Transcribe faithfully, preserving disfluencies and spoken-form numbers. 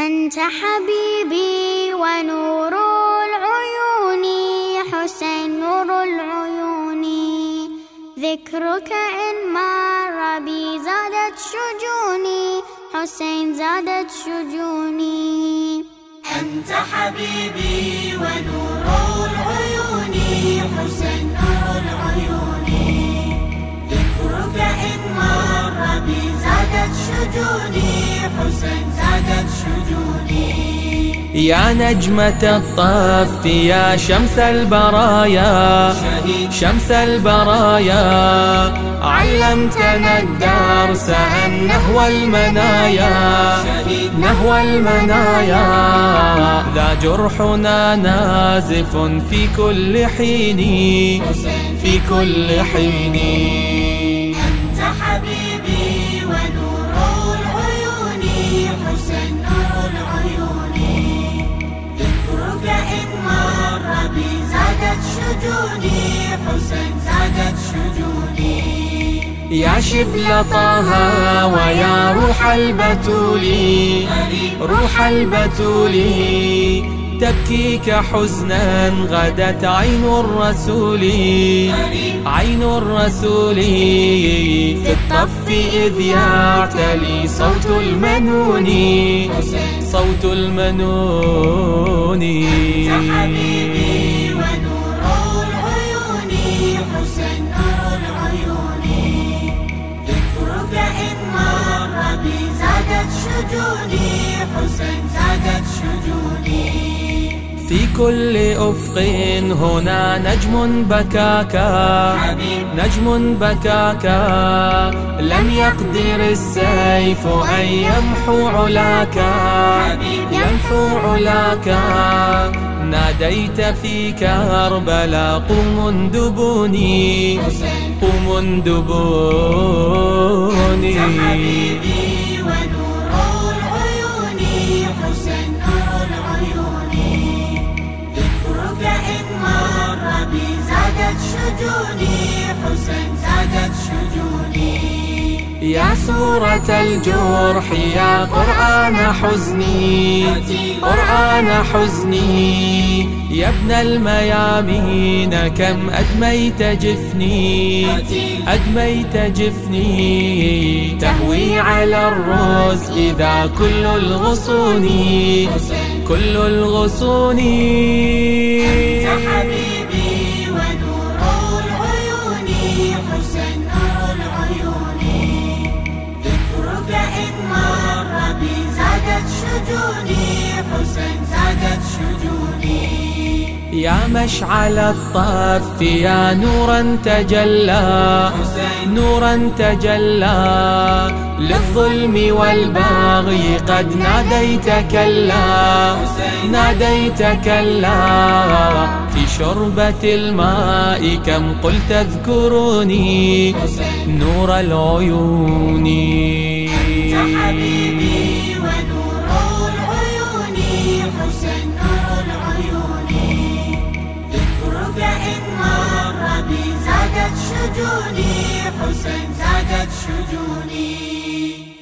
أنت حبيبي ونور العيون، حسين نور العيون. ذكرك إن مر بي زادت شجوني، حسين زادت شجوني. أنت حبيبي ونور العيون، حسين نور العيون. ذكرك إن مر بي زادت شجوني، حسين زادت شجوني. يا نجمة الطف يا شمس البرايا، شمس البرايا. علمتنا الدرس أن نهوى المنايا، نهوى المنايا. ذا جرحنا نازف في كل حين، في كل حين. أنت حبيبي ونور العيون، حسين نور العيون. ذكرك إن مر بي زادت شجوني، حسين زادت شجوني. يا شبل طه ويا روح البتول، روح البتول. تبكيك حزنا غدت عين الرسول، عين الرسول. في الطف إذ يعتلي صوت المنون، صوت المنون. أنت حبيبي ونور العيون، حسين نور العيون. ذكرك إن مر بي زادت شجوني، حسين زادت شجوني. في كل أفق هنا نجم بكاكا، نجم بكاكا. لم يقدر السيف أن يمحو علاكا، يمحو علاكا. ناديت في كربلاء قوم اندبوني، قوم اندبوني. أنت حبيبي ونور العيون، حسين نور العيون. ذكرك إن مر بي زادت شجوني، حسين زادت شجوني. يا سورة الجرح يا قرآن حزني، قرآن حزني. يا ابن الميامين كم أدميت جفني، أدميت جفني. تهوي على الرزق ذا كل الغصون، كل الغصون. أنت حبيبي ونور العيون، حسين نور العيون. ذكرك إن مر بي زادت شجوني، حسين زادت شجوني. يا مشعل الطف يا نورا تجلى، نورا تجلى. للظلم والبغي قد ناديت كلا، ناديت كلا. في شربة الماء كم قلت اذكروني، نور العيون. أنت حبيبي ونور العيون، حسين نور العيون. ذكرك إن مر بي زادت شجوني، حسين زادت شجوني.